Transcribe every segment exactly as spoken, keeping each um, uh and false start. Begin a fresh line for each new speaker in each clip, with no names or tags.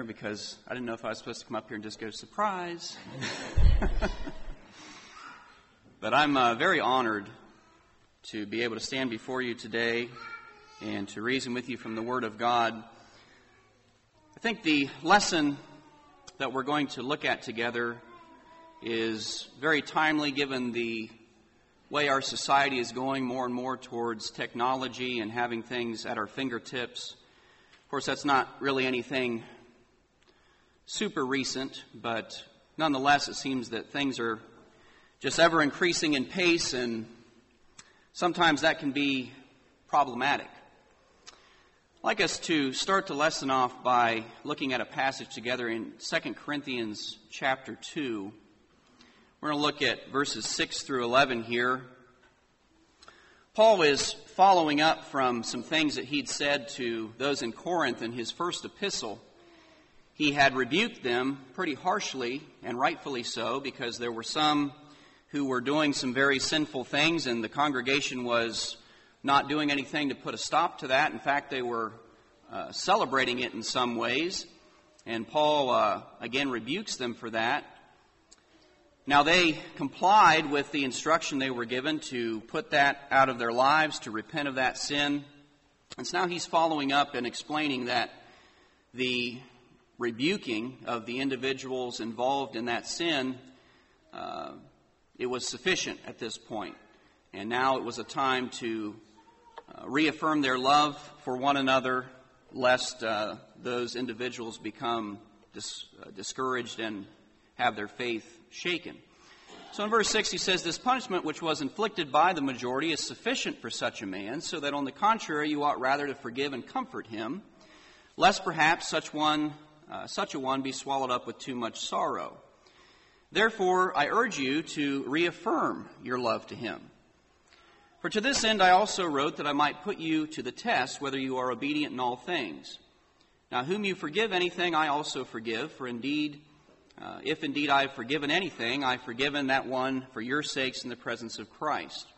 because I didn't know if I was supposed to come up here and just go, surprise. But I'm uh, very honored to be able to stand before you today and to reason with you from the Word of God. I think the lesson that we're going to look at together is very timely given the way our society is going more and more towards technology and having things at our fingertips. Of course, that's not really anything super recent, but nonetheless, it seems that things are just ever increasing in pace, and sometimes that can be problematic. I'd like us to start the lesson off by looking at a passage together in Second Corinthians chapter two. We're going to look at verses six through eleven here. Paul is following up from some things that he'd said to those in Corinth in his first epistle. He had rebuked them pretty harshly, and rightfully so, because there were some who were doing some very sinful things, and the congregation was not doing anything to put a stop to that. In fact, they were uh, celebrating it in some ways, and Paul uh, again rebukes them for that. Now, they complied with the instruction they were given to put that out of their lives, to repent of that sin. And so now he's following up and explaining that the rebuking of the individuals involved in that sin, uh, it was sufficient at this point. And now it was a time to uh, reaffirm their love for one another, lest uh, those individuals become dis- uh, discouraged and have their faith shaken. So in verse six he says, "This punishment which was inflicted by the majority is sufficient for such a man, so that on the contrary you ought rather to forgive and comfort him, lest perhaps such one, uh, such a one be swallowed up with too much sorrow. Therefore I urge you to reaffirm your love to him. For to this end I also wrote that I might put you to the test whether you are obedient in all things. Now whom you forgive anything I also forgive, for indeed Uh, if indeed I have forgiven anything, I have forgiven that one for your sakes in the presence of Christ."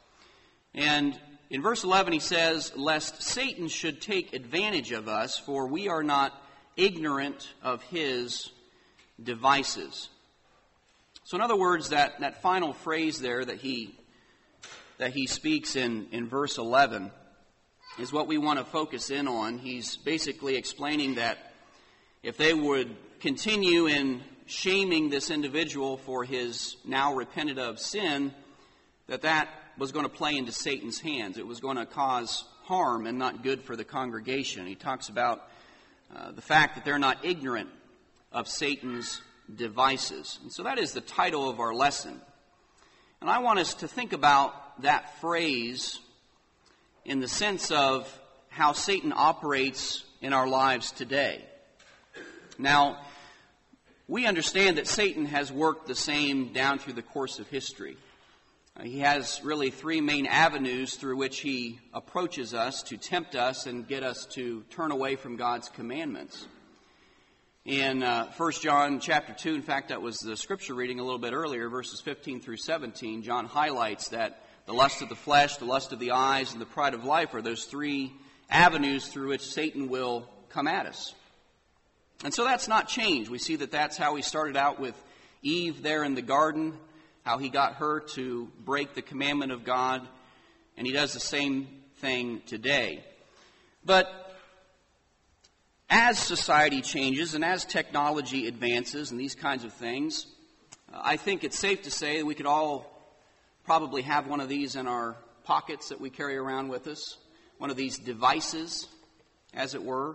And in verse eleven he says, "Lest Satan should take advantage of us, for we are not ignorant of his devices." So in other words, that, that final phrase there that he that he speaks in, in verse eleven is what we want to focus in on. He's basically explaining that if they would continue in shaming this individual for his now repented of sin, that that was going to play into Satan's hands. It was going to cause harm and not good for the congregation. He talks about uh, the fact that they're not ignorant of Satan's devices. And so that is the title of our lesson. And I want us to think about that phrase in the sense of how Satan operates in our lives today. Now, we understand that Satan has worked the same down through the course of history. Uh, he has really three main avenues through which he approaches us to tempt us and get us to turn away from God's commandments. In uh, First John chapter two, in fact, that was the scripture reading a little bit earlier, verses fifteen through seventeen, John highlights that the lust of the flesh, the lust of the eyes, and the pride of life are those three avenues through which Satan will come at us. And so that's not changed. We see that that's how he started out with Eve there in the garden, how he got her to break the commandment of God, and he does the same thing today. But as society changes and as technology advances and these kinds of things, I think it's safe to say that we could all probably have one of these in our pockets that we carry around with us, one of these devices, as it were.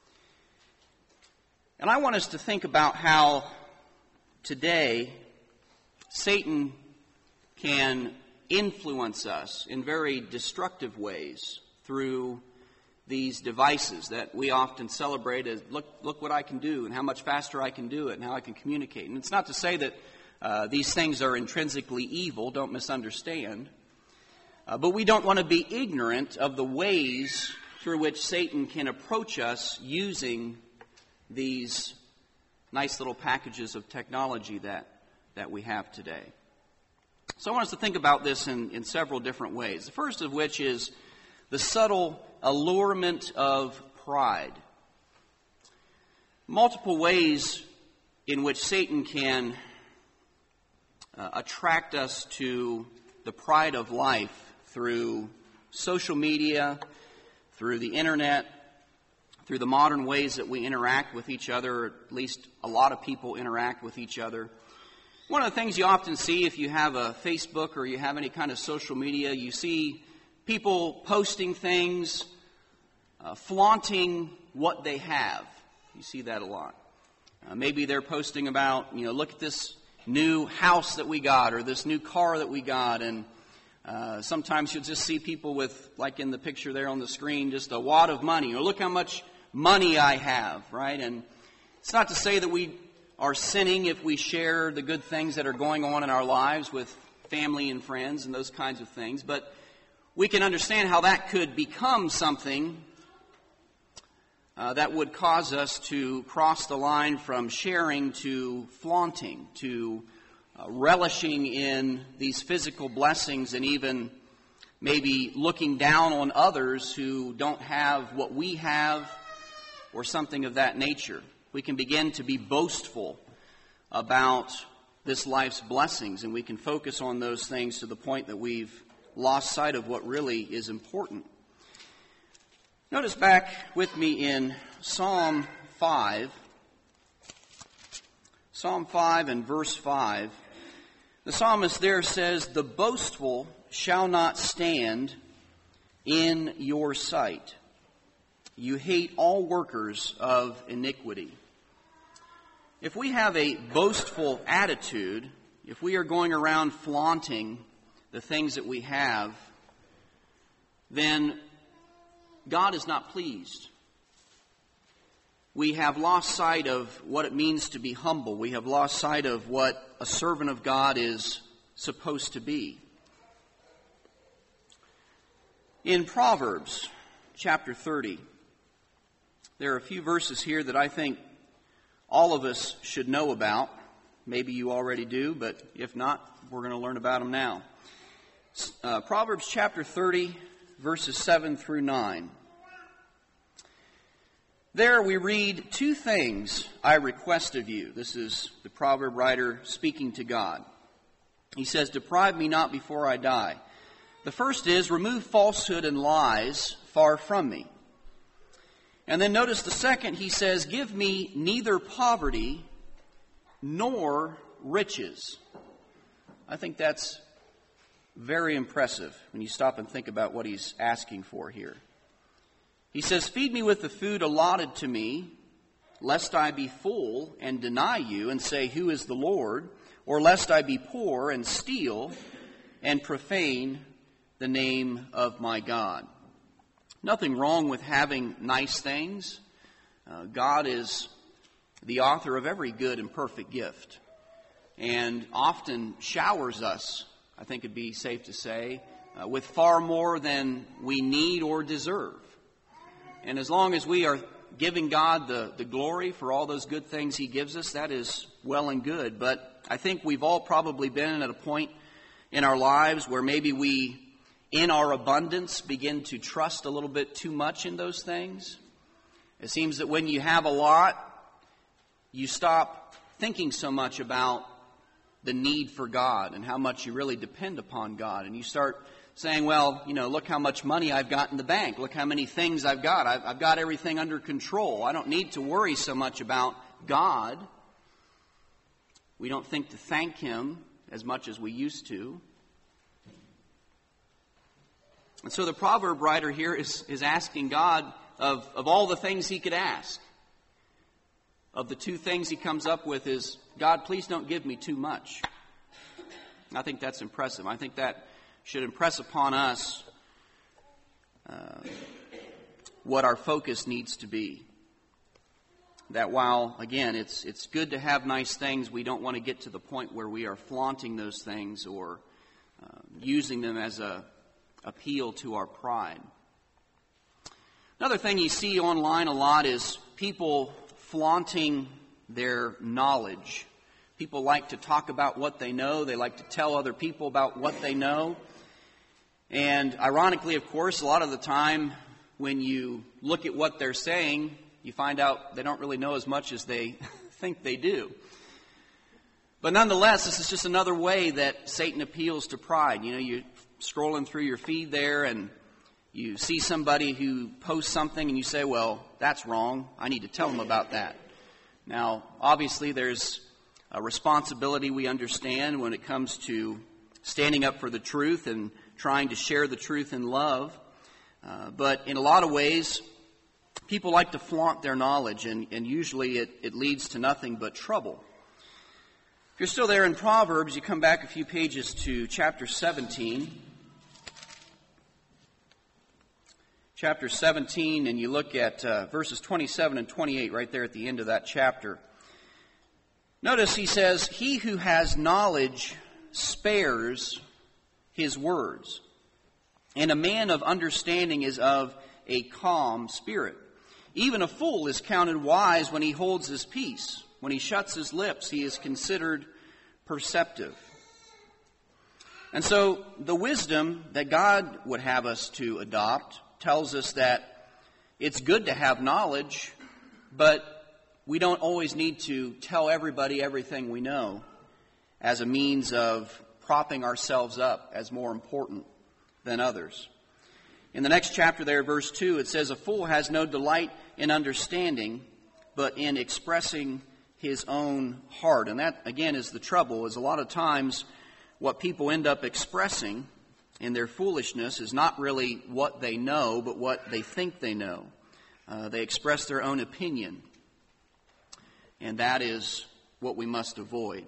And I want us to think about how today Satan can influence us in very destructive ways through these devices that we often celebrate as, look, look what I can do and how much faster I can do it and how I can communicate. And it's not to say that uh, these things are intrinsically evil, don't misunderstand. Uh, but we don't want to be ignorant of the ways through which Satan can approach us using these nice little packages of technology that, that we have today. So I want us to think about this in, in several different ways. The first of which is the subtle allurement of pride. multiple ways in which Satan can uh, attract us to the pride of life through social media, through the internet, through the modern ways that we interact with each other, or at least a lot of people interact with each other. One of the things you often see if you have a Facebook or you have any kind of social media, you see people posting things, uh, flaunting what they have. You see that a lot. Uh, maybe they're posting about, you know, look at this new house that we got or this new car that we got. And uh, sometimes you'll just see people with, like in the picture there on the screen, just a wad of money. Or look how much money I have, right? And it's not to say that we are sinning if we share the good things that are going on in our lives with family and friends and those kinds of things. But we can understand how that could become something uh, that would cause us to cross the line from sharing to flaunting, to uh, relishing in these physical blessings, and even maybe looking down on others who don't have what we have or something of that nature. We can begin to be boastful about this life's blessings, and we can focus on those things to the point that we've lost sight of what really is important. Notice back with me in Psalm five, Psalm five and verse five. The psalmist there says, "The boastful shall not stand in your sight. You hate all workers of iniquity." If we have a boastful attitude, if we are going around flaunting the things that we have, then God is not pleased. We have lost sight of what it means to be humble. We have lost sight of what a servant of God is supposed to be. In Proverbs chapter thirty, there are a few verses here that I think all of us should know about. Maybe you already do, but if not, we're going to learn about them now. Uh, Proverbs chapter thirty, verses seven through nine. There we read, "Two things I request of you." This is the proverb writer speaking to God. He says, "Deprive me not before I die. The first is, remove falsehood and lies far from me." And then notice the second, he says, "Give me neither poverty nor riches." I think that's very impressive when you stop and think about what he's asking for here. He says, "Feed me with the food allotted to me, lest I be full and deny you and say, 'Who is the Lord?' Or lest I be poor and steal and profane the name of my God." Nothing wrong with having nice things. Uh, God is the author of every good and perfect gift, and often showers us, I think it'd be safe to say, uh, with far more than we need or deserve. And as long as we are giving God the, the glory for all those good things He gives us, that is well and good. But I think we've all probably been at a point in our lives where maybe we, in our abundance, begin to trust a little bit too much in those things. It seems that when you have a lot, you stop thinking so much about the need for God and how much you really depend upon God. And you start saying, well, you know, look how much money I've got in the bank. Look how many things I've got. I've, I've got everything under control. I don't need to worry so much about God. We don't think to thank Him as much as we used to. And so the proverb writer here is, is asking God of, of all the things he could ask. Of the two things he comes up with is, God, please don't give me too much. I think that's impressive. I think that should impress upon us uh, what our focus needs to be. That while, again, it's it's good to have nice things, we don't want to get to the point where we are flaunting those things or uh, using them as a appeal to our pride. Another thing you see online a lot is people flaunting their knowledge. People like to talk about what they know. They like to tell other people about what they know. And ironically, of course, a lot of the time when you look at what they're saying, you find out they don't really know as much as they think they do. But nonetheless, this is just another way that Satan appeals to pride. You know, you're scrolling through your feed there and you see somebody who posts something and you say, well, that's wrong. I need to tell them about that. Now, obviously, there's a responsibility we understand when it comes to standing up for the truth and trying to share the truth in love. Uh, but in a lot of ways, people like to flaunt their knowledge, and, and usually it, it leads to nothing but trouble. If you're still there in Proverbs, you come back a few pages to chapter seventeen. Chapter seventeen, and you look at uh, verses twenty-seven and twenty-eight right there at the end of that chapter. Notice he says, he who has knowledge spares his words, and a man of understanding is of a calm spirit. Even a fool is counted wise when he holds his peace. When he shuts his lips, he is considered perceptive. And so the wisdom that God would have us to adopt tells us that it's good to have knowledge, but we don't always need to tell everybody everything we know as a means of propping ourselves up as more important than others. In the next chapter there, verse two, it says, a fool has no delight in understanding, but in expressing his own heart. And that, again, is the trouble, is a lot of times what people end up expressing in their foolishness is not really what they know, but what they think they know. Uh, they express their own opinion. And that is what we must avoid.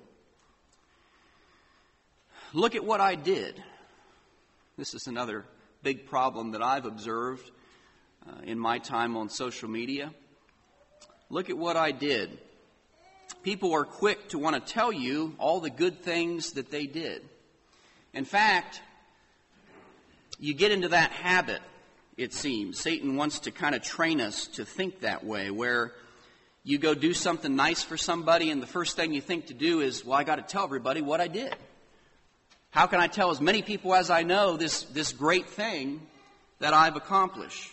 Look at what I did. This is another big problem that I've observed uh, in my time on social media. Look at what I did. People are quick to want to tell you all the good things that they did. In fact, you get into that habit, it seems. Satan wants to kind of train us to think that way, where you go do something nice for somebody and the first thing you think to do is, well, I got to tell everybody what I did. How can I tell as many people as I know this, this great thing that I've accomplished?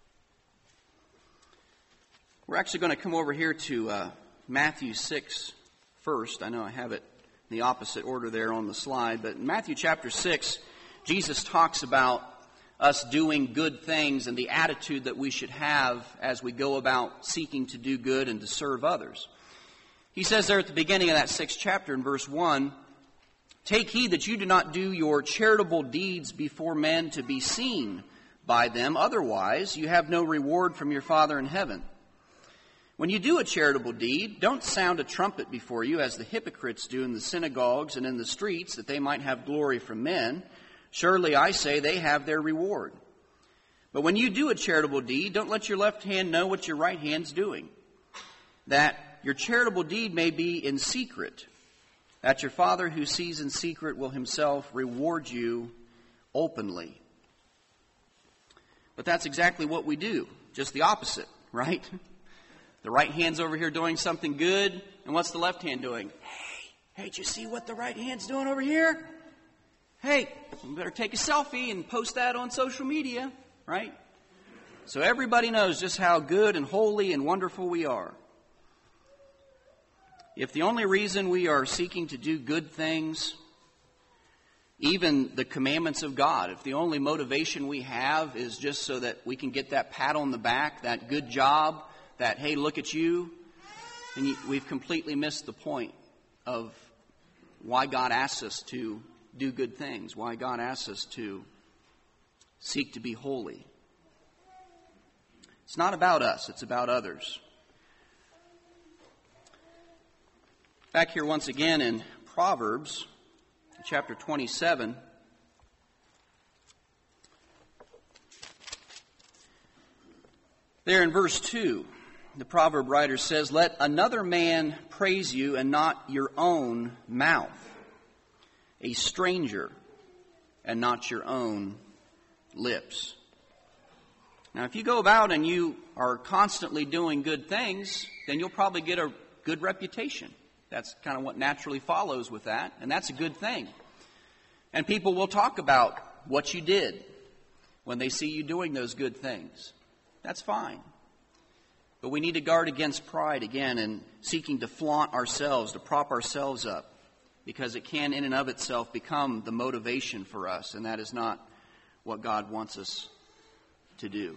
We're actually going to come over here to uh, Matthew six first. I know I have it in the opposite order there on the slide, but in Matthew chapter six, Jesus talks about us doing good things and the attitude that we should have as we go about seeking to do good and to serve others. He says there at the beginning of that sixth chapter in verse one, take heed that you do not do your charitable deeds before men to be seen by them. Otherwise, you have no reward from your Father in heaven. When you do a charitable deed, don't sound a trumpet before you, as the hypocrites do in the synagogues and in the streets, that they might have glory from men. Surely, I say, they have their reward. But when you do a charitable deed, don't let your left hand know what your right hand's doing, that your charitable deed may be in secret, that your Father who sees in secret will himself reward you openly. But that's exactly what we do, just the opposite, right? The right hand's over here doing something good, and what's the left hand doing? Hey, hey, did you see what the right hand's doing over here? Hey, you better take a selfie and post that on social media, right? So everybody knows just how good and holy and wonderful we are. If the only reason we are seeking to do good things, even the commandments of God, if the only motivation we have is just so that we can get that pat on the back, that good job, that, hey, look at you, then we've completely missed the point of why God asks us to do good things, why God asks us to seek to be holy. It's not about us, it's about others. Back here once again in Proverbs, chapter twenty-seven. There in verse two, the proverb writer says, let another man praise you and not your own mouth, a stranger and not your own lips. Now, if you go about and you are constantly doing good things, then you'll probably get a good reputation. That's kind of what naturally follows with that, and that's a good thing. And people will talk about what you did when they see you doing those good things. That's fine. But we need to guard against pride again and seeking to flaunt ourselves, to prop ourselves up, because it can in and of itself become the motivation for us, and that is not what God wants us to do.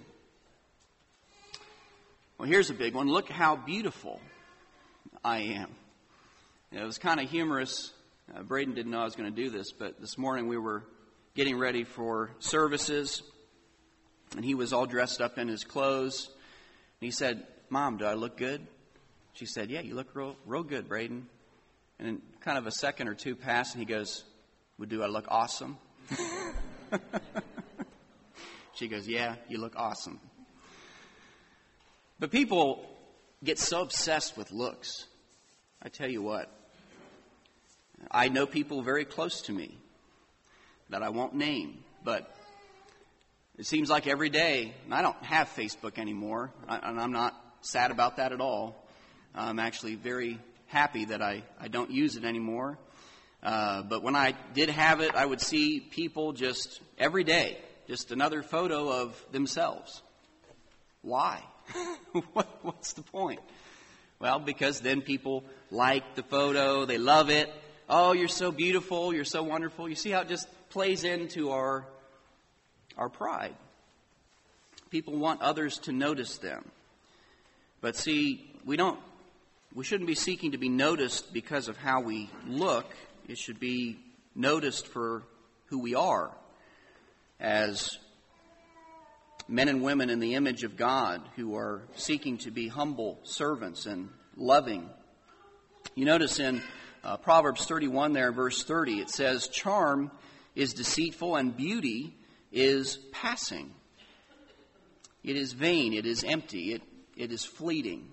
Well, here's a big one. Look how beautiful I am. You know, it was kind of humorous. Uh, Braden didn't know I was going to do this, but this morning we were getting ready for services, and he was all dressed up in his clothes. And he said, "Mom, do I look good?" She said, "Yeah, you look real, real good, Braden." And then kind of a second or two passed, and he goes, "Well, do I look awesome?" She goes, "Yeah, you look awesome." But people get so obsessed with looks. I tell you what, I know people very close to me that I won't name, but it seems like every day, and I don't have Facebook anymore, and I'm not sad about that at all. I'm actually very happy that I, I don't use it anymore. Uh, but when I did have it, I would see people just every day, just another photo of themselves. Why? what, what's the point? Well, because then people like the photo, they love it. Oh, you're so beautiful, you're so wonderful. You see how it just plays into our our pride. People want others to notice them. But see, we don't we shouldn't be seeking to be noticed because of how we look. It should be noticed for who we are as men and women in the image of God who are seeking to be humble servants and loving. You notice in uh, Proverbs thirty-one there, verse thirty, it says, "Charm is deceitful and beauty is passing. It is vain, it is empty, it, it is fleeting.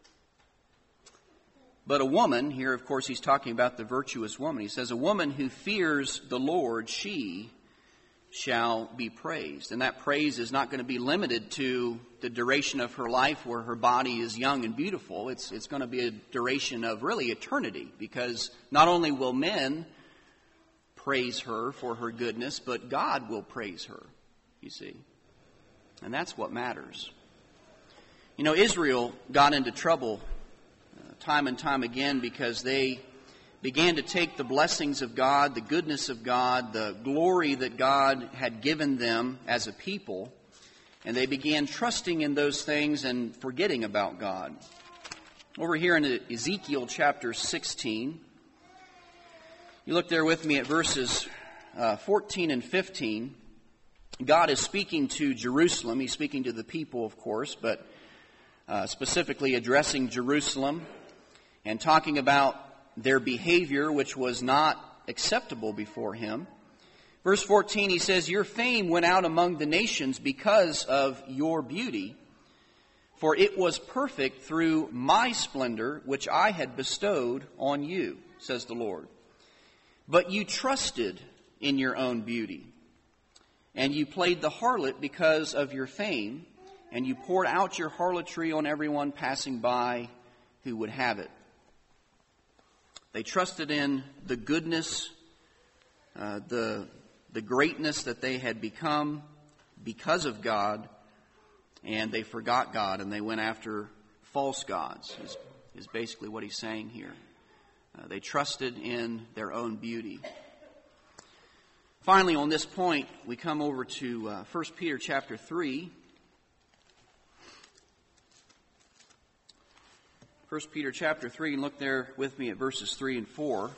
But a woman," here of course he's talking about the virtuous woman, he says, "a woman who fears the Lord, she shall be praised." And that praise is not going to be limited to the duration of her life where her body is young and beautiful. It's, it's going to be a duration of really eternity, because not only will men praise her for her goodness, but God will praise her, you see. And that's what matters. You know, Israel got into trouble uh, time and time again because they began to take the blessings of God, the goodness of God, the glory that God had given them as a people, and they began trusting in those things and forgetting about God. Over here in Ezekiel chapter sixteen, you look there with me at verses uh, fourteen and fifteen. God is speaking to Jerusalem. He's speaking to the people, of course, but uh, specifically addressing Jerusalem and talking about their behavior, which was not acceptable before him. Verse fourteen, he says, "Your fame went out among the nations because of your beauty, for it was perfect through my splendor, which I had bestowed on you, says the Lord. But you trusted in your own beauty, and you played the harlot because of your fame, and you poured out your harlotry on everyone passing by who would have it." They trusted in the goodness, uh, the, the greatness that they had become because of God, and they forgot God, and they went after false gods, is, is basically what he's saying here. Uh, they trusted in their own beauty. Finally, on this point, we come over to uh, First Peter chapter three. First Peter chapter three, and look there with me at verses three and four.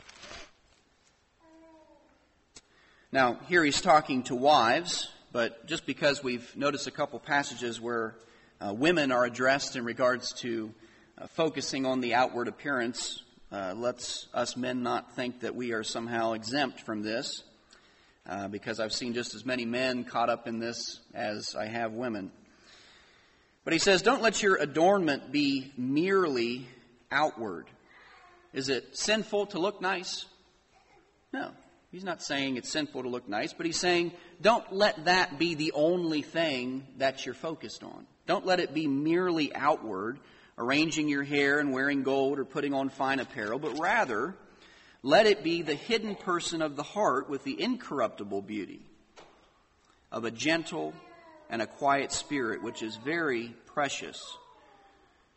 Now, here he's talking to wives, but just because we've noticed a couple passages where uh, women are addressed in regards to uh, focusing on the outward appearance, uh, lets us men not think that we are somehow exempt from this, uh, because I've seen just as many men caught up in this as I have women. But he says, "Don't let your adornment be merely outward." Is it sinful to look nice? No. He's not saying it's sinful to look nice, but he's saying don't let that be the only thing that you're focused on. Don't let it be merely outward, arranging your hair and wearing gold or putting on fine apparel, but rather let it be the hidden person of the heart with the incorruptible beauty of a gentle and a quiet spirit, which is very precious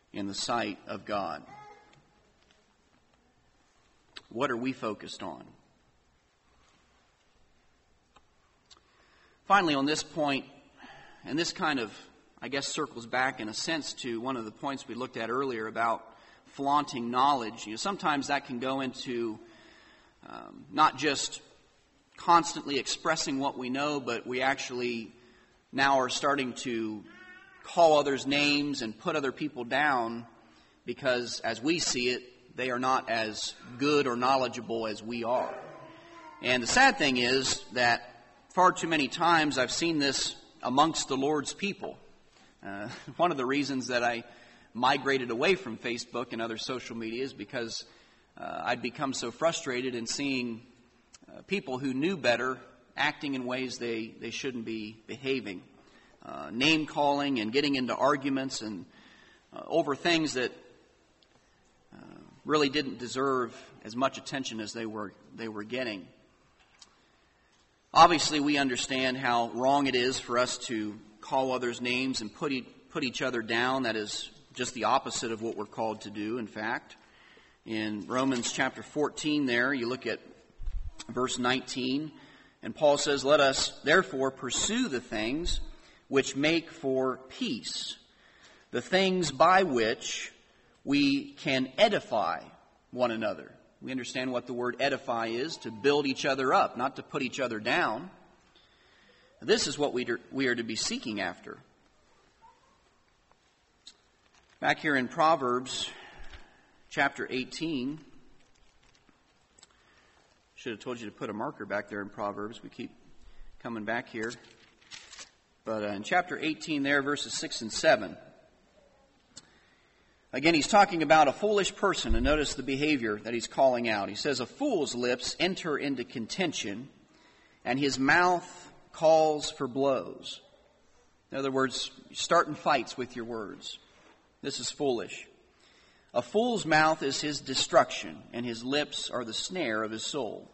in the sight of God? What are we focused on? Finally, on this point, and this kind of, I guess, circles back in a sense to one of the points we looked at earlier about flaunting knowledge. You know, sometimes that can go into um, not just constantly expressing what we know, but we actually now are starting to call others names and put other people down because, as we see it, they are not as good or knowledgeable as we are. And the sad thing is that far too many times I've seen this amongst the Lord's people. Uh, one of the reasons that I migrated away from Facebook and other social media is because uh, I'd become so frustrated in seeing uh, people who knew better acting in ways they, they shouldn't be behaving. Uh, name calling and getting into arguments and uh, over things that uh, really didn't deserve as much attention as they were they were getting. Obviously, we understand how wrong it is for us to call others names and put e- put each other down. That is just the opposite of what we're called to do, in fact. In Romans chapter fourteen there, you look at verse nineteen, and Paul says, "Let us therefore pursue the things which make for peace, the things by which we can edify one another." We understand what the word edify is, to build each other up, not to put each other down. This is what we we are to be seeking after. Back here in Proverbs chapter eighteen, should have told you to put a marker back there in Proverbs. We keep coming back here. But uh, in chapter eighteen there, verses six and seven, again, he's talking about a foolish person, and notice the behavior that he's calling out. He says, "A fool's lips enter into contention, and his mouth calls for blows." In other words, starting fights with your words. This is foolish. "A fool's mouth is his destruction, and his lips are the snare of his soul."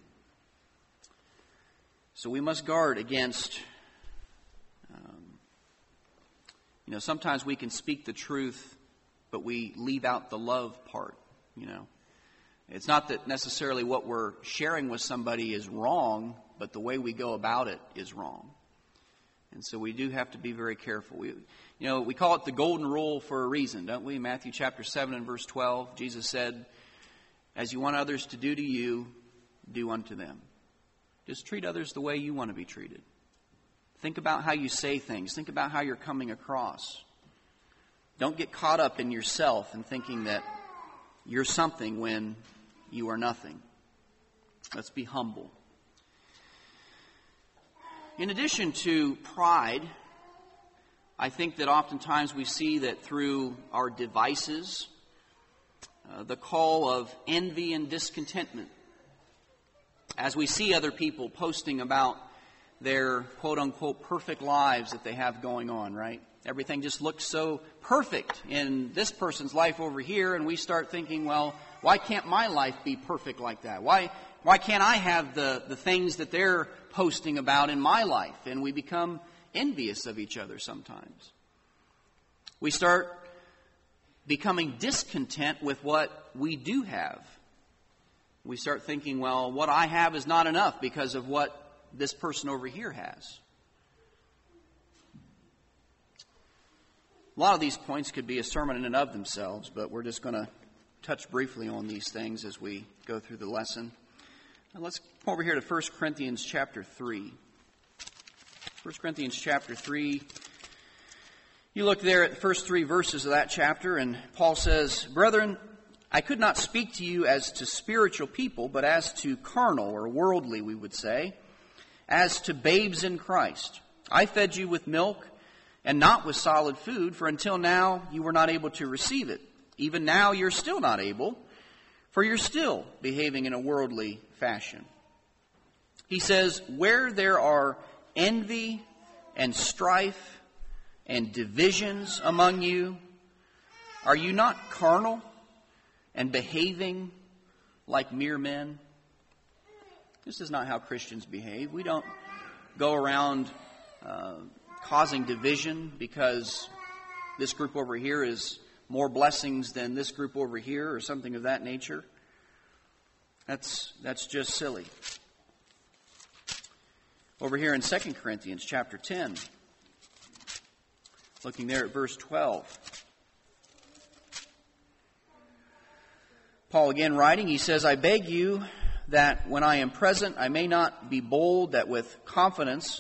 So we must guard against, um, you know, sometimes we can speak the truth, but we leave out the love part, you know. It's not that necessarily what we're sharing with somebody is wrong, but the way we go about it is wrong. And so we do have to be very careful. We, you know, we call it the golden rule for a reason, don't we? Matthew chapter seven and verse twelve, Jesus said, "As you want others to do to you, do unto them." Just treat others the way you want to be treated. Think about how you say things. Think about how you're coming across. Don't get caught up in yourself and thinking that you're something when you are nothing. Let's be humble. In addition to pride, I think that oftentimes we see that through our devices, uh, the call of envy and discontentment. As we see other people posting about their quote-unquote perfect lives that they have going on, right? Everything just looks so perfect in this person's life over here, and we start thinking, well, why can't my life be perfect like that? Why why can't I have the, the things that they're posting about in my life? And we become envious of each other sometimes. We start becoming discontent with what we do have. We start thinking, well, what I have is not enough because of what this person over here has. A lot of these points could be a sermon in and of themselves, but we're just going to touch briefly on these things as we go through the lesson. Now let's come over here to First Corinthians chapter three. First Corinthians chapter three. You look there at the first three verses of that chapter, and Paul says, "Brethren, I could not speak to you as to spiritual people, but as to carnal or worldly, we would say, as to babes in Christ. I fed you with milk and not with solid food, for until now you were not able to receive it. Even now you're still not able, for you're still behaving in a worldly fashion." He says, "Where there are envy and strife and divisions among you, are you not carnal and behaving like mere men?" This is not how Christians behave. We don't go around uh, causing division because this group over here is more blessings than this group over here or something of that nature. That's that's just silly. Over here in Second Corinthians chapter ten, looking there at verse twelve. Paul again writing, he says, I beg you that when I am present I may not be bold, that with confidence...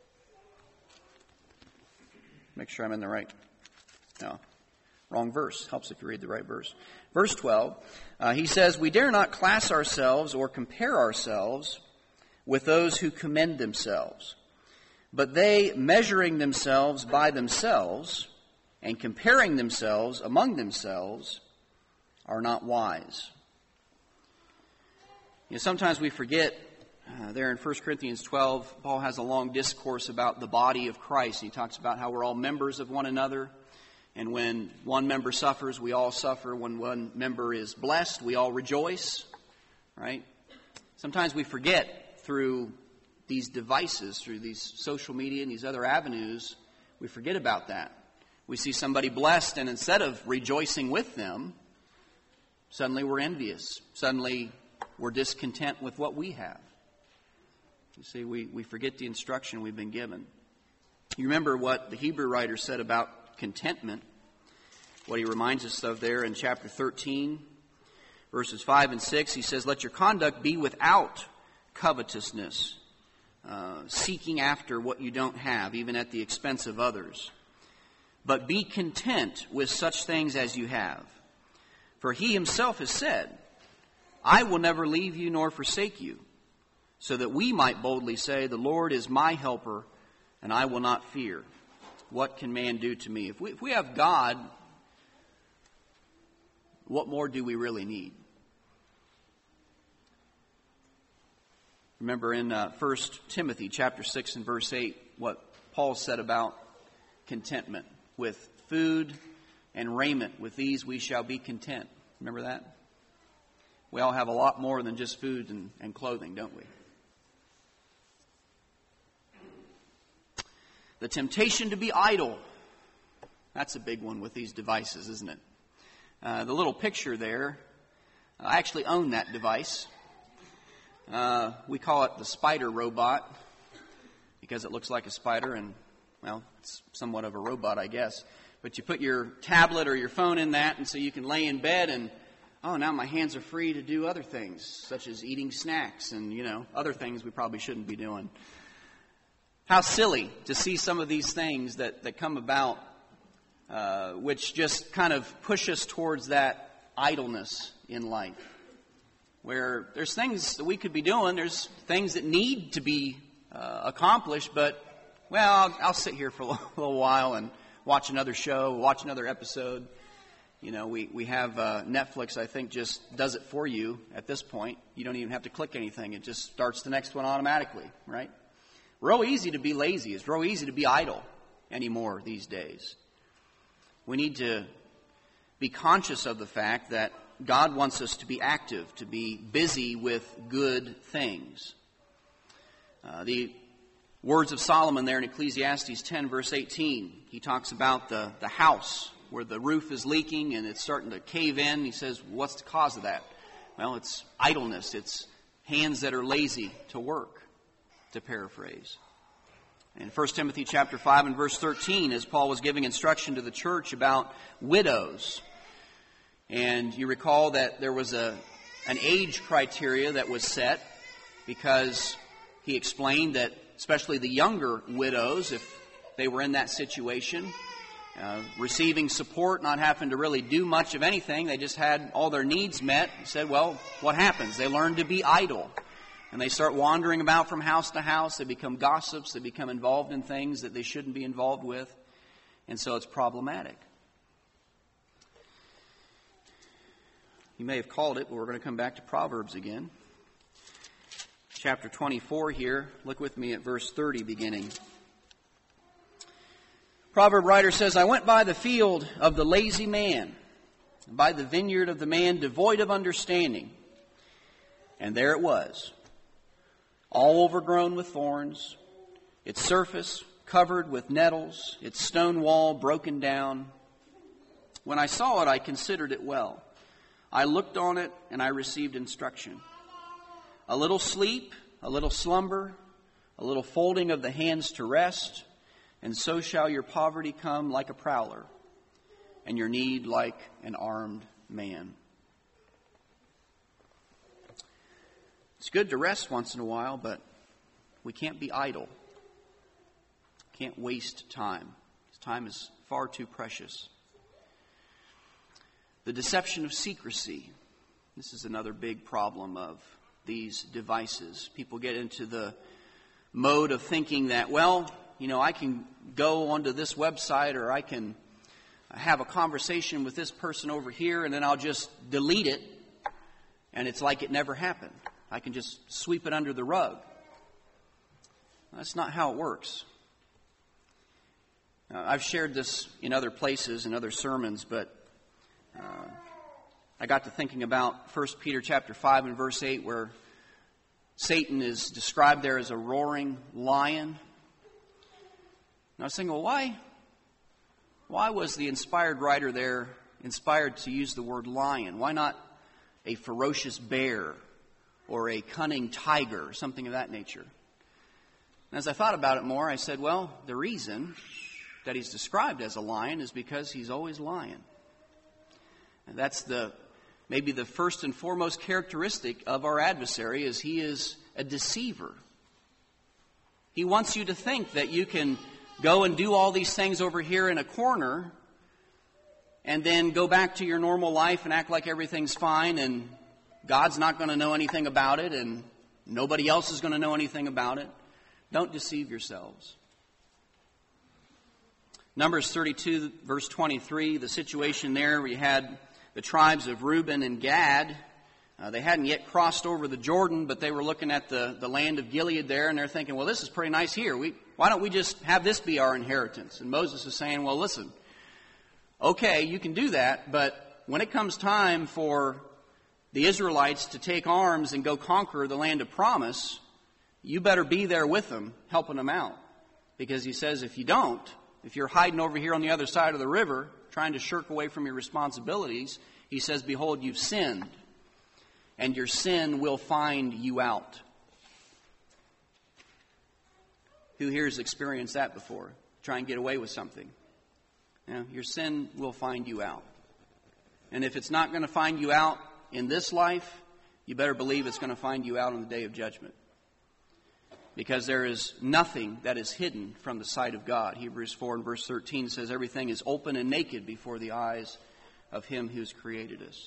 Make sure I'm in the right... No, wrong verse. Helps if you read the right verse. Verse twelve, uh, he says, we dare not class ourselves or compare ourselves with those who commend themselves. But they, measuring themselves by themselves and comparing themselves among themselves, are not wise. You know, sometimes we forget, uh, there in First Corinthians twelve, Paul has a long discourse about the body of Christ. He talks about how we're all members of one another. And when one member suffers, we all suffer. When one member is blessed, we all rejoice. Right? Sometimes we forget through these devices, through these social media and these other avenues, we forget about that. We see somebody blessed, and instead of rejoicing with them, suddenly we're envious. Suddenly we're discontent with what we have. You see, we, we forget the instruction we've been given. You remember what the Hebrew writer said about contentment, what he reminds us of there in chapter thirteen, verses five and six. He says, let your conduct be without covetousness, uh, seeking after what you don't have, even at the expense of others. But be content with such things as you have. For he himself has said, I will never leave you nor forsake you, so that we might boldly say, the Lord is my helper, and I will not fear. What can man do to me? If we, if we have God, what more do we really need? Remember in uh, First Timothy chapter six and verse eight, what Paul said about contentment. With food and raiment, with these we shall be content. Remember that? We all have a lot more than just food and, and clothing, don't we? The temptation to be idle. That's a big one with these devices, isn't it? Uh, the little picture there, I actually own that device. Uh, we call it the spider robot because it looks like a spider and, well, it's somewhat of a robot, I guess. But you put your tablet or your phone in that, and so you can lay in bed and, oh, now my hands are free to do other things, such as eating snacks and, you know, other things we probably shouldn't be doing. How silly to see some of these things that, that come about, uh, which just kind of push us towards that idleness in life. Where there's things that we could be doing, there's things that need to be uh, accomplished, but, well, I'll, I'll sit here for a little, a little while and watch another show, watch another episode. You know, we, we have uh, Netflix, I think, just does it for you at this point. You don't even have to click anything. It just starts the next one automatically, right? Real easy to be lazy. It's real easy to be idle anymore these days. We need to be conscious of the fact that God wants us to be active, to be busy with good things. Uh, the words of Solomon there in Ecclesiastes ten, verse eighteen, he talks about the, the house where the roof is leaking and it's starting to cave in. He says, what's the cause of that? Well, it's idleness. It's hands that are lazy to work, to paraphrase. In First Timothy chapter five and verse thirteen, as Paul was giving instruction to the church about widows, and you recall that there was a an age criteria that was set because he explained that especially the younger widows, if they were in that situation, uh, receiving support, not having to really do much of anything, they just had all their needs met. He said, well, what happens? They learn to be idle. And they start wandering about from house to house. They become gossips. They become involved in things that they shouldn't be involved with. And so it's problematic. You may have called it, but we're going to come back to Proverbs again. Chapter twenty-four here. Look with me at verse thirty beginning. Proverb writer says, I went by the field of the lazy man, by the vineyard of the man devoid of understanding. And there it was, all overgrown with thorns, its surface covered with nettles, its stone wall broken down. When I saw it, I considered it well. I looked on it, and I received instruction. A little sleep, a little slumber, a little folding of the hands to rest, and so shall your poverty come like a prowler, and your need like an armed man. It's good to rest once in a while, but we can't be idle. Can't waste time. Time is far too precious. The deception of secrecy. This is another big problem of these devices. People get into the mode of thinking that, well, you know, I can go onto this website, or I can have a conversation with this person over here, and then I'll just delete it, and it's like it never happened. I can just sweep it under the rug. That's not how it works. Uh, I've shared this in other places, in other sermons, but uh, I got to thinking about First Peter chapter five and verse eight, where Satan is described there as a roaring lion. And I was thinking, well, why, why was the inspired writer there inspired to use the word lion? Why not a ferocious bear or a cunning tiger or something of that nature? And as I thought about it more, I said, well, the reason that he's described as a lion is because he's always lying. And that's the maybe the first and foremost characteristic of our adversary, is he is a deceiver. He wants you to think that you can go and do all these things over here in a corner and then go back to your normal life and act like everything's fine, and God's not going to know anything about it, and nobody else is going to know anything about it. Don't deceive yourselves. Numbers thirty-two, verse twenty-three, the situation there, we had the tribes of Reuben and Gad. Uh, they hadn't yet crossed over the Jordan, but they were looking at the, the land of Gilead there, and they're thinking, well, this is pretty nice here. We, why don't we just have this be our inheritance? And Moses is saying, well, listen, okay, you can do that, but when it comes time for the Israelites to take arms and go conquer the land of promise, you better be there with them, helping them out. Because he says, if you don't, if you're hiding over here on the other side of the river, trying to shirk away from your responsibilities, he says, behold, you've sinned, and your sin will find you out. Who here has experienced that before? Try and get away with something. You know, your sin will find you out. And if it's not going to find you out in this life, you better believe it's going to find you out on the day of judgment. Because there is nothing that is hidden from the sight of God. Hebrews four and verse thirteen says everything is open and naked before the eyes of Him who's created us.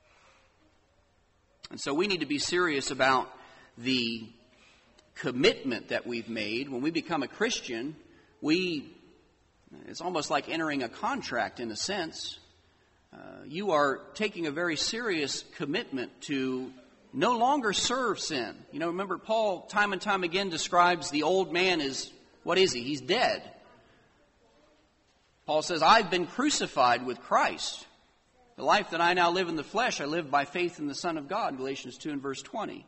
And so we need to be serious about the commitment that we've made. When we become a Christian, we it's almost like entering a contract in a sense. Uh, you are taking a very serious commitment to no longer serve sin. You know, remember Paul time and time again describes the old man as, what is he? He's dead. Paul says, I've been crucified with Christ. The life that I now live in the flesh, I live by faith in the Son of God, Galatians two and verse twenty.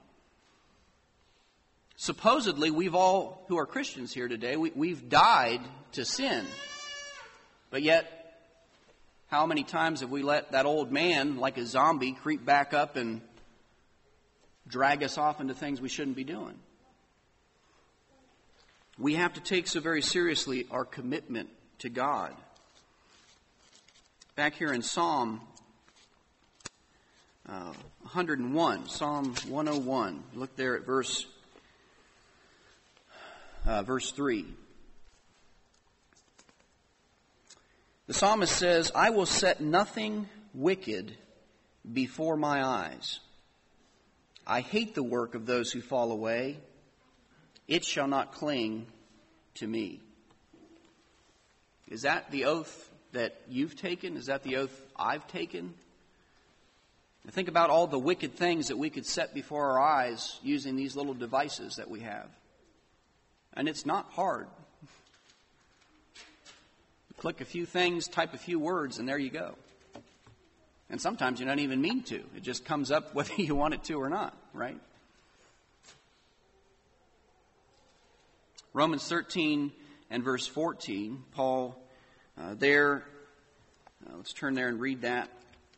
Supposedly, we've all, who are Christians here today, we, we've died to sin. But yet, how many times have we let that old man, like a zombie, creep back up and drag us off into things we shouldn't be doing? We have to take so very seriously our commitment to God. Back here in Psalm uh, one oh one, Psalm one oh one, look there at verse uh, verse three. The psalmist says, I will set nothing wicked before my eyes. I hate the work of those who fall away. It shall not cling to me. Is that the oath that you've taken? Is that the oath I've taken? Now think about all the wicked things that we could set before our eyes using these little devices that we have. And it's not hard. Click a few things, type a few words, and there you go. And sometimes you don't even mean to. It just comes up whether you want it to or not, right? Romans thirteen and verse fourteen, Paul uh, there Uh, let's turn there and read that.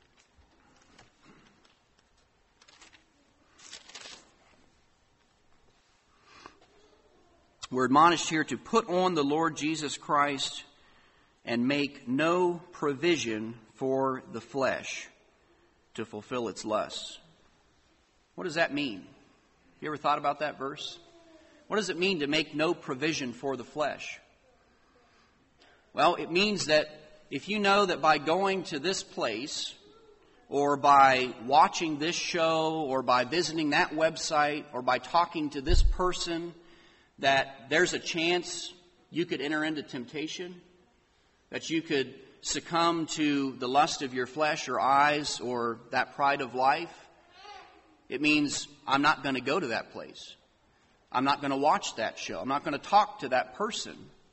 We're admonished here to put on the Lord Jesus Christ and make no provision for the flesh to fulfill its lusts. What does that mean? You ever thought about that verse? What does it mean to make no provision for the flesh? Well, it means that if you know that by going to this place, or by watching this show, or by visiting that website, or by talking to this person, that there's a chance you could enter into temptation, that you could succumb to the lust of your flesh or eyes or that pride of life, it means I'm not going to go to that place. I'm not going to watch that show. I'm not going to talk to that person.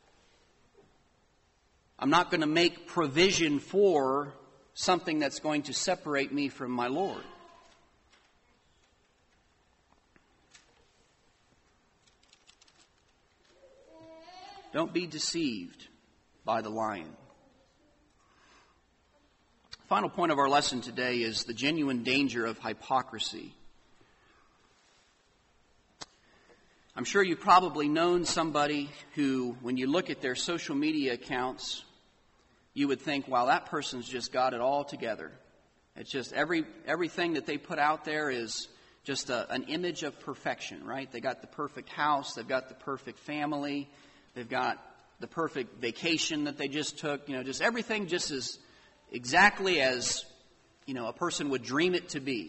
I'm not going to make provision for something that's going to separate me from my Lord. Don't be deceived by the lion. Final point of our lesson today is the genuine danger of hypocrisy. I'm sure you've probably known somebody who, when you look at their social media accounts, you would think, wow, that person's just got it all together. It's just every everything that they put out there is just a, an image of perfection, right? They got the perfect house, they've got the perfect family, they've got the perfect vacation that they just took. You know, just everything just is exactly as, you know, a person would dream it to be.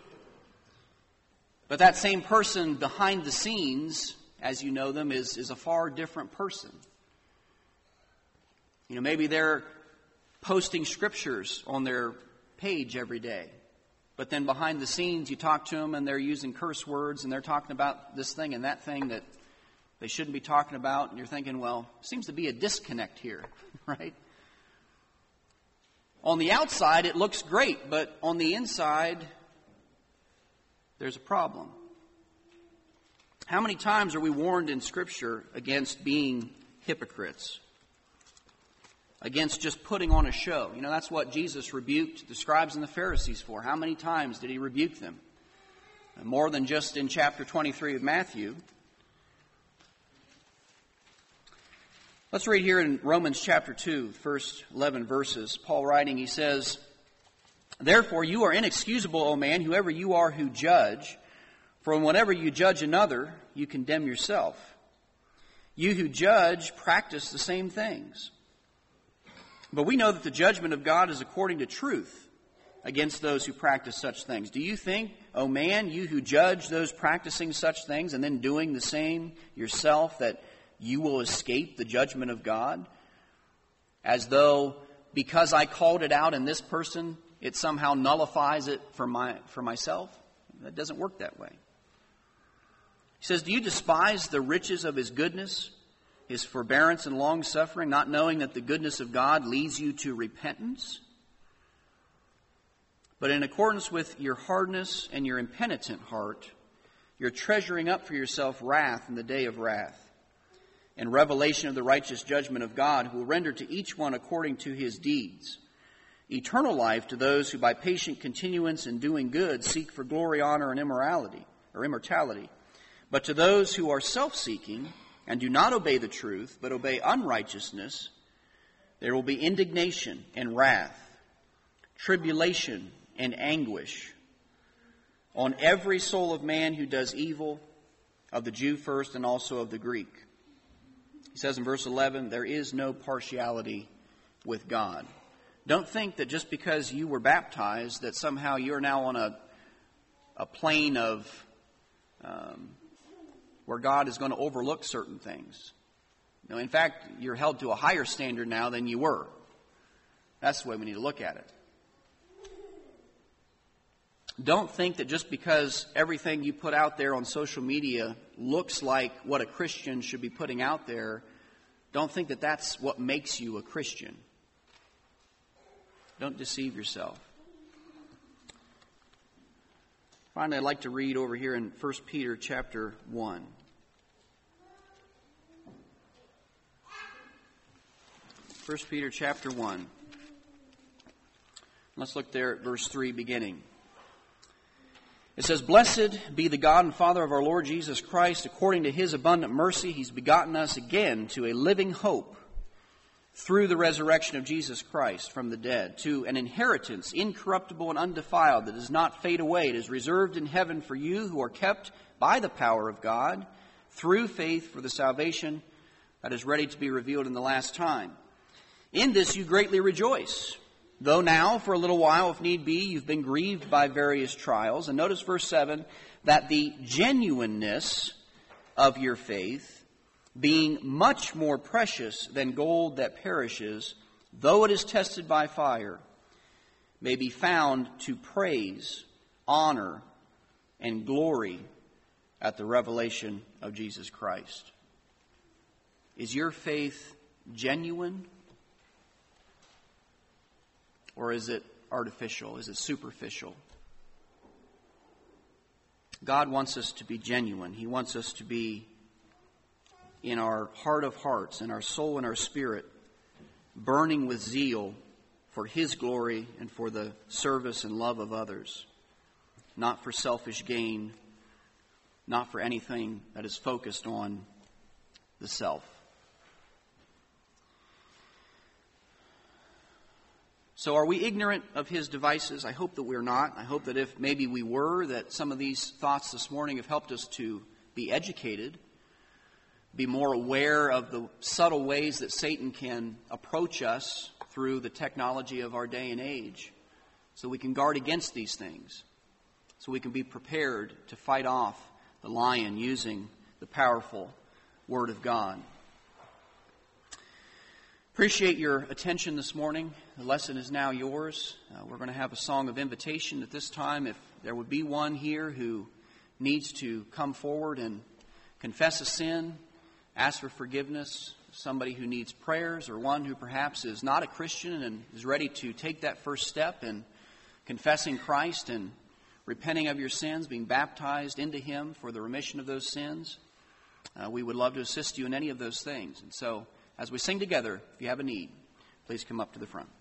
But that same person behind the scenes, as you know them, is, is a far different person. You know, maybe they're posting scriptures on their page every day. But then behind the scenes, you talk to them and they're using curse words and they're talking about this thing and that thing that they shouldn't be talking about. And you're thinking, well, seems to be a disconnect here, right? On the outside, it looks great, but on the inside, there's a problem. How many times are we warned in Scripture against being hypocrites? Against just putting on a show? You know, that's what Jesus rebuked the scribes and the Pharisees for. How many times did he rebuke them? More than just in chapter twenty-three of Matthew. Let's read here in Romans chapter two, first eleven verses. Paul writing, he says, "Therefore you are inexcusable, O man, whoever you are who judge. For whenever you judge another, you condemn yourself. You who judge practice the same things. But we know that the judgment of God is according to truth against those who practice such things. Do you think, O man, you who judge those practicing such things and then doing the same yourself, that you will escape the judgment of God? As though because I called it out in this person, it somehow nullifies it for my for myself? That doesn't work that way. He says, do you despise the riches of his goodness, his forbearance and long-suffering, not knowing that the goodness of God leads you to repentance? But in accordance with your hardness and your impenitent heart, you're treasuring up for yourself wrath in the day of wrath, and revelation of the righteous judgment of God, who will render to each one according to his deeds. Eternal life to those who by patient continuance in doing good seek for glory, honor, and immorality, or immortality. But to those who are self-seeking and do not obey the truth, but obey unrighteousness, there will be indignation and wrath, tribulation and anguish on every soul of man who does evil, of the Jew first and also of the Greek." He says in verse eleven, there is no partiality with God. Don't think that just because you were baptized that somehow you're now on a, a plane of um, where God is going to overlook certain things. You know, in fact, you're held to a higher standard now than you were. That's the way we need to look at it. Don't think that just because everything you put out there on social media looks like what a Christian should be putting out there, don't think that that's what makes you a Christian. Don't deceive yourself. Finally, I'd like to read over here in First Peter chapter one. First Peter chapter one. Let's look there at verse three beginning. It says, "Blessed be the God and Father of our Lord Jesus Christ. According to His abundant mercy, He's begotten us again to a living hope through the resurrection of Jesus Christ from the dead, to an inheritance incorruptible and undefiled that does not fade away. It is reserved in heaven for you who are kept by the power of God through faith for the salvation that is ready to be revealed in the last time. In this you greatly rejoice, though now for a little while, if need be, you've been grieved by various trials." And notice verse seven, "that the genuineness of your faith, being much more precious than gold that perishes, though it is tested by fire, may be found to praise, honor, and glory at the revelation of Jesus Christ." Is your faith genuine? Or is it artificial? Is it superficial? God wants us to be genuine. He wants us to be in our heart of hearts, in our soul and our spirit, burning with zeal for His glory and for the service and love of others, not for selfish gain, not for anything that is focused on the self. So are we ignorant of His devices? I hope that we're not. I hope that if maybe we were, that some of these thoughts this morning have helped us to be educated, be more aware of the subtle ways that Satan can approach us through the technology of our day and age, so we can guard against these things, so we can be prepared to fight off the lion using the powerful Word of God. Appreciate your attention this morning. The lesson is now yours. Uh, we're going to have a song of invitation at this time. If there would be one here who needs to come forward and confess a sin, ask for forgiveness, somebody who needs prayers, or one who perhaps is not a Christian and is ready to take that first step in confessing Christ and repenting of your sins, being baptized into Him for the remission of those sins, uh, we would love to assist you in any of those things. And so, as we sing together, if you have a need, please come up to the front.